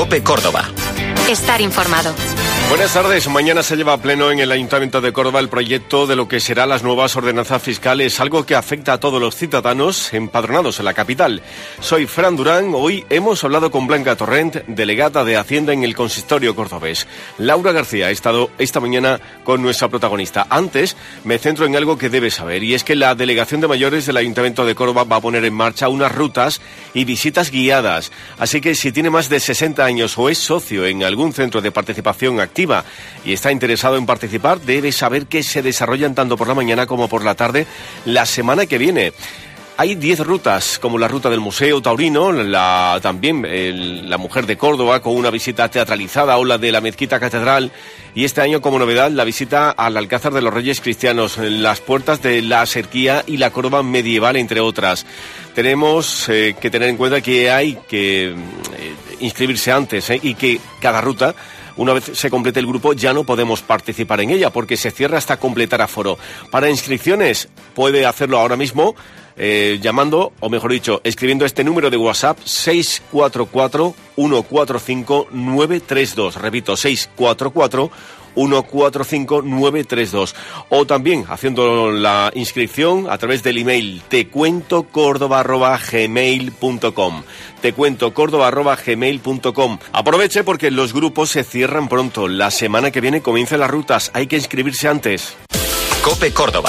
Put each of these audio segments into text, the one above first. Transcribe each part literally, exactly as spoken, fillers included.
COPE Córdoba. Estar informado. Buenas tardes. Mañana se lleva a pleno en el Ayuntamiento de Córdoba el proyecto de lo que serán las nuevas ordenanzas fiscales, algo que afecta a todos los ciudadanos empadronados en la capital. Soy Fran Durán. Hoy hemos hablado con Blanca Torrent, delegada de Hacienda en el Consistorio cordobés. Laura García ha estado esta mañana con nuestra protagonista. Antes me centro en algo que debes saber, y es que la Delegación de Mayores del Ayuntamiento de Córdoba va a poner en marcha unas rutas y visitas guiadas. Así que si tiene más de sesenta años o es socio en algún centro de participación activa y está interesado en participar, debe saber que se desarrollan tanto por la mañana como por la tarde la semana que viene. Hay diez rutas, como la ruta del Museo Taurino, la, también el, la Mujer de Córdoba con una visita teatralizada o la de la Mezquita Catedral, y este año como novedad la visita al Alcázar de los Reyes Cristianos, las puertas de la Serquía y la Córdoba medieval, entre otras. Tenemos eh, que tener en cuenta que hay que eh, inscribirse antes eh, y que cada ruta, una vez se complete el grupo, ya no podemos participar en ella porque se cierra hasta completar aforo. Para inscripciones puede hacerlo ahora mismo eh, llamando, o mejor dicho, escribiendo este número de WhatsApp seis cuatro cuatro, uno cuatro cinco, nueve tres dos. Repito, seis cuatro cuatro, uno cuatro cinco, nueve tres dos. O también haciendo la inscripción a través del email tecuentocórdoba arroba gmail punto com. tecuentocórdoba arroba gmail punto com. Aproveche porque los grupos se cierran pronto. La semana que viene comienzan las rutas. Hay que inscribirse antes. COPE Córdoba.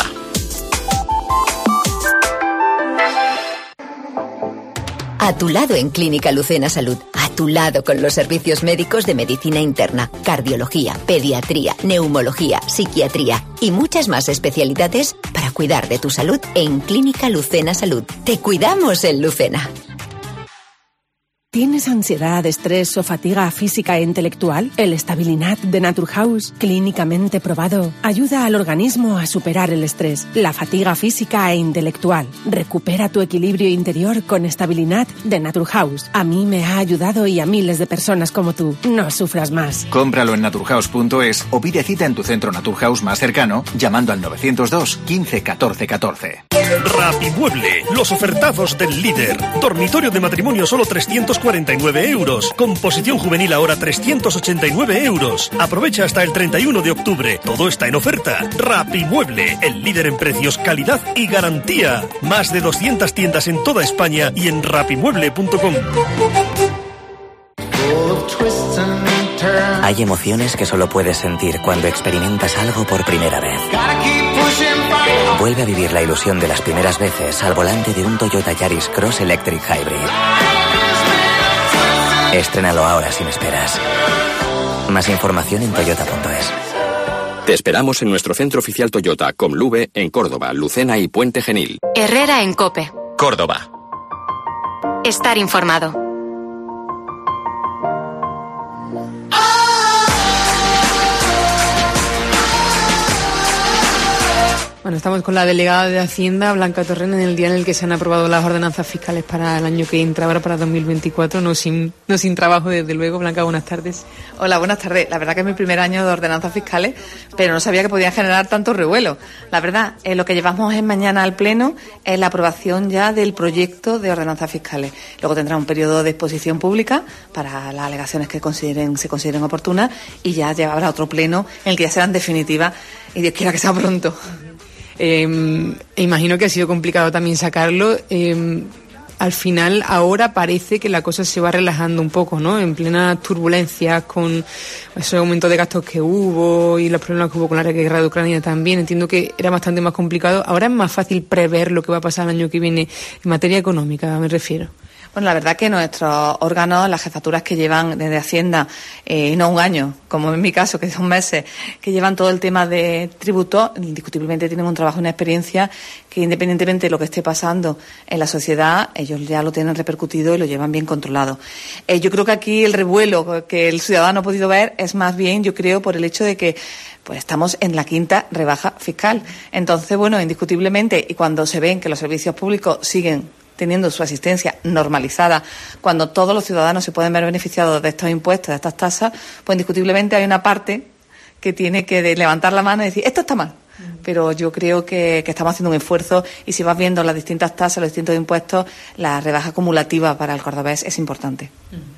A tu lado en Clínica Lucena Salud. A tu lado con los servicios médicos de medicina interna, cardiología, pediatría, neumología, psiquiatría y muchas más especialidades para cuidar de tu salud en Clínica Lucena Salud. Te cuidamos en Lucena. ¿Tienes ansiedad, estrés o fatiga física e intelectual? El Stabilinat de Naturhaus, clínicamente probado, ayuda al organismo a superar el estrés, la fatiga física e intelectual. Recupera tu equilibrio interior con Stabilinat de Naturhaus. A mí me ha ayudado y a miles de personas como tú. No sufras más. Cómpralo en naturhaus punto es o pide cita en tu centro Naturhaus más cercano llamando al novecientos dos, quince, catorce, catorce. Rapimueble, los ofertazos del líder. Dormitorio de matrimonio solo trescientos cuarenta y nueve euros. Composición juvenil ahora trescientos ochenta y nueve euros. Aprovecha hasta el treinta y uno de octubre. Todo está en oferta. Rapimueble, el líder en precios, calidad y garantía. Más de doscientas tiendas en toda España y en rapimueble punto com. Hay emociones que solo puedes sentir cuando experimentas algo por primera vez. Vuelve a vivir la ilusión de las primeras veces al volante de un Toyota Yaris Cross Electric Hybrid. Estrénalo ahora sin esperas. Más información en toyota punto es. Te esperamos en nuestro centro oficial Toyota, Comluve, en Córdoba, Lucena y Puente Genil. Herrera en COPE. Córdoba. Estar informado. Bueno, estamos con la delegada de Hacienda, Blanca Torrent, en el día en el que se han aprobado las ordenanzas fiscales para el año que entra, ahora para dos mil veinticuatro, no sin, no sin trabajo, desde luego. Blanca, buenas tardes. Hola, buenas tardes. La verdad que es mi primer año de ordenanzas fiscales, pero no sabía que podían generar tanto revuelo. La verdad, eh, lo que llevamos es mañana al Pleno es la aprobación ya del proyecto de ordenanzas fiscales. Luego tendrá un periodo de exposición pública para las alegaciones que consideren se consideren oportunas y ya habrá otro Pleno en el que ya serán definitivas y Dios quiera que sea pronto. Eh, imagino que ha sido complicado también sacarlo. Eh, al final, ahora parece que la cosa se va relajando un poco, ¿no? En plenas turbulencias, con ese aumento de gastos que hubo y los problemas que hubo con la guerra de Ucrania también. Entiendo que era bastante más complicado. Ahora es más fácil prever lo que va a pasar el año que viene en materia económica, me refiero. Bueno, la verdad que nuestros órganos, las jefaturas que llevan desde Hacienda, eh, no un año, como en mi caso, que son meses, que llevan todo el tema de tributos, indiscutiblemente tienen un trabajo y una experiencia que, independientemente de lo que esté pasando en la sociedad, ellos ya lo tienen repercutido y lo llevan bien controlado. Eh, yo creo que aquí el revuelo que el ciudadano ha podido ver es más bien, yo creo, por el hecho de que pues estamos en la quinta rebaja fiscal. Entonces, bueno, indiscutiblemente, y cuando se ven que los servicios públicos siguen teniendo su asistencia normalizada, cuando todos los ciudadanos se pueden ver beneficiados de estos impuestos, de estas tasas, pues indiscutiblemente hay una parte que tiene que de levantar la mano y decir, esto está mal. Pero yo creo que, que estamos haciendo un esfuerzo y si vas viendo las distintas tasas, los distintos impuestos, la rebaja acumulativa para el cordobés es importante.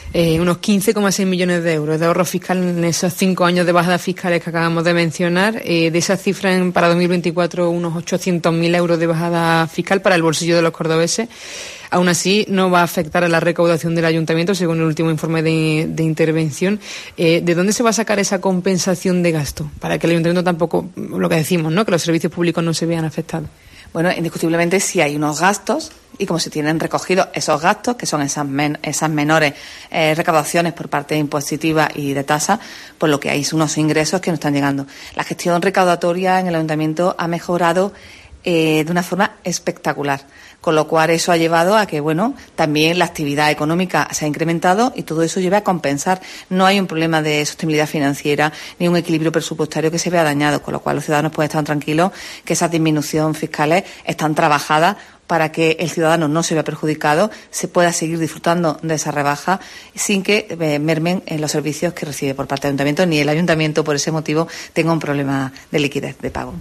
Eh, unos quince coma seis millones de euros de ahorro fiscal en esos cinco años de bajadas fiscales que acabamos de mencionar. Eh, de esa cifra, en, para dos mil veinticuatro, unos ochocientos mil euros de bajada fiscal para el bolsillo de los cordobeses. Aún así, no va a afectar a la recaudación del ayuntamiento, según el último informe de, de intervención. Eh, ¿De dónde se va a sacar esa compensación de gasto? Para que el ayuntamiento tampoco, lo que decimos, ¿no?, que los servicios públicos no se vean afectados. Bueno, indiscutiblemente sí hay unos gastos, y como se tienen recogidos esos gastos, que son esas, men esas menores eh, recaudaciones por parte de impositiva y de tasa, pues lo que hay son unos ingresos que no están llegando. La gestión recaudatoria en el ayuntamiento ha mejorado eh, de una forma espectacular, con lo cual eso ha llevado a que, bueno, también la actividad económica se ha incrementado y todo eso lleva a compensar. No hay un problema de sostenibilidad financiera ni un equilibrio presupuestario que se vea dañado, con lo cual los ciudadanos pueden estar tranquilos que esas disminuciones fiscales están trabajadas para que el ciudadano no se vea perjudicado, se pueda seguir disfrutando de esa rebaja sin que eh, mermen en los servicios que recibe por parte del ayuntamiento, ni el ayuntamiento por ese motivo tenga un problema de liquidez de pago.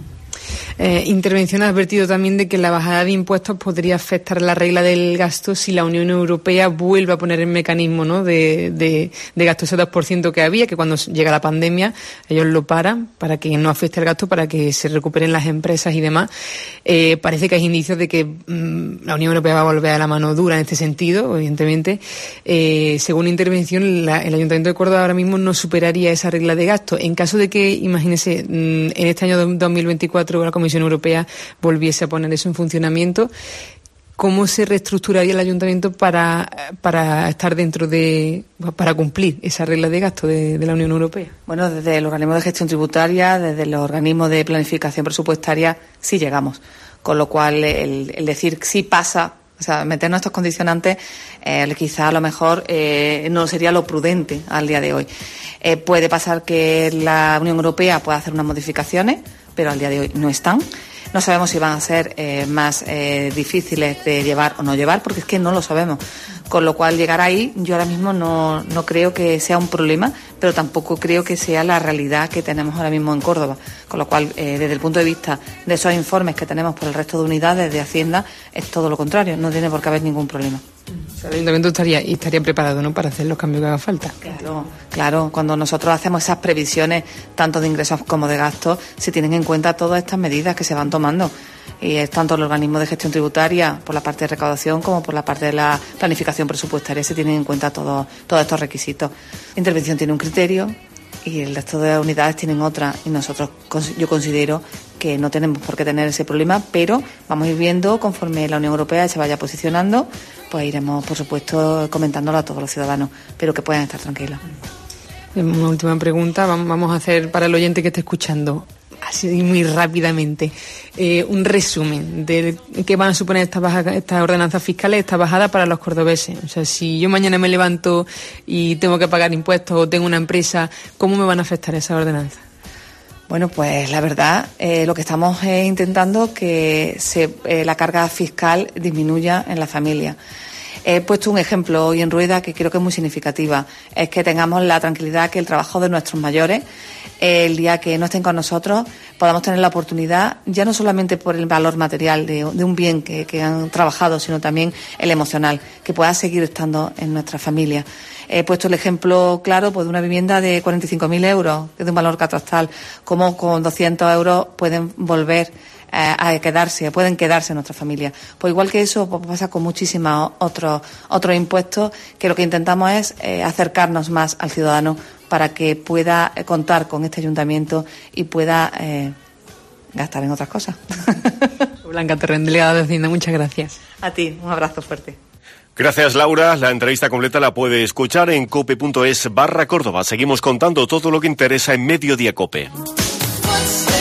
Eh, Intervención ha advertido también de que la bajada de impuestos podría afectar la regla del gasto si la Unión Europea vuelve a poner el mecanismo, ¿no?, de, de, de gasto, ese dos por ciento que había, que cuando llega la pandemia ellos lo paran para que no afecte el gasto, para que se recuperen las empresas y demás. Eh, parece que hay indicios de que mmm, la Unión Europea va a volver a la mano dura en este sentido, evidentemente. Eh, según Intervención, la, el Ayuntamiento de Córdoba ahora mismo no superaría esa regla de gasto. En caso de que, imagínese, mmm, en este año dos mil veinticuatro la Comisión Europea volviese a poner eso en funcionamiento, ¿cómo se reestructuraría el ayuntamiento para, para estar dentro de, para cumplir esa regla de gasto de, de la Unión Europea? Bueno, desde el organismo de gestión tributaria, desde los organismos de planificación presupuestaria, sí llegamos. Con lo cual, el, el decir sí pasa, o sea, meternos estos condicionantes, eh, quizá a lo mejor eh, no sería lo prudente al día de hoy. Eh, puede pasar que la Unión Europea pueda hacer unas modificaciones, pero al día de hoy no están. No sabemos si van a ser eh, más eh, difíciles de llevar o no llevar, porque es que no lo sabemos. Con lo cual, llegar ahí, yo ahora mismo no, no creo que sea un problema, pero tampoco creo que sea la realidad que tenemos ahora mismo en Córdoba. Con lo cual, eh, desde el punto de vista de esos informes que tenemos por el resto de unidades de Hacienda, es todo lo contrario, no tiene por qué haber ningún problema. O sea, el ayuntamiento estaría, y estaría preparado, ¿no?, para hacer los cambios que haga falta. Claro, claro. Cuando nosotros hacemos esas previsiones, tanto de ingresos como de gastos, se tienen en cuenta todas estas medidas que se van tomando. Y es tanto el organismo de gestión tributaria, por la parte de recaudación, como por la parte de la planificación presupuestaria, se tienen en cuenta todo, todos estos requisitos. La intervención tiene un criterio y el resto de unidades tienen otra, y nosotros, yo considero que no tenemos por qué tener ese problema, pero vamos a ir viendo conforme la Unión Europea se vaya posicionando, pues iremos, por supuesto, comentándolo a todos los ciudadanos, pero que puedan estar tranquilos. Una última pregunta, vamos a hacer para el oyente que esté escuchando, así muy rápidamente, eh, un resumen de qué van a suponer estas baja, estas ordenanzas fiscales, esta bajada para los cordobeses. O sea, si yo mañana me levanto y tengo que pagar impuestos o tengo una empresa, ¿cómo me van a afectar esas ordenanzas? Bueno, pues la verdad, eh, lo que estamos es intentando que se, eh, la carga fiscal disminuya en la familia. He puesto un ejemplo hoy en rueda que creo que es muy significativa. Es que tengamos la tranquilidad que el trabajo de nuestros mayores, eh, el día que no estén con nosotros, podamos tener la oportunidad, ya no solamente por el valor material de, de un bien que, que han trabajado, sino también el emocional, que pueda seguir estando en nuestra familia. He puesto el ejemplo claro pues, de una vivienda de cuarenta y cinco mil euros, que es de un valor catastral, como con doscientos euros pueden volver eh, a quedarse, pueden quedarse en nuestra familia. Pues igual que eso pues, pasa con muchísimos otros otros impuestos, que lo que intentamos es eh, acercarnos más al ciudadano para que pueda eh, contar con este ayuntamiento y pueda eh, gastar en otras cosas. Blanca Terren, delegada de Hacienda, muchas gracias. A ti, un abrazo fuerte. Gracias, Laura. La entrevista completa la puede escuchar en cope punto es barra Córdoba. Seguimos contando todo lo que interesa en Mediodía Cope.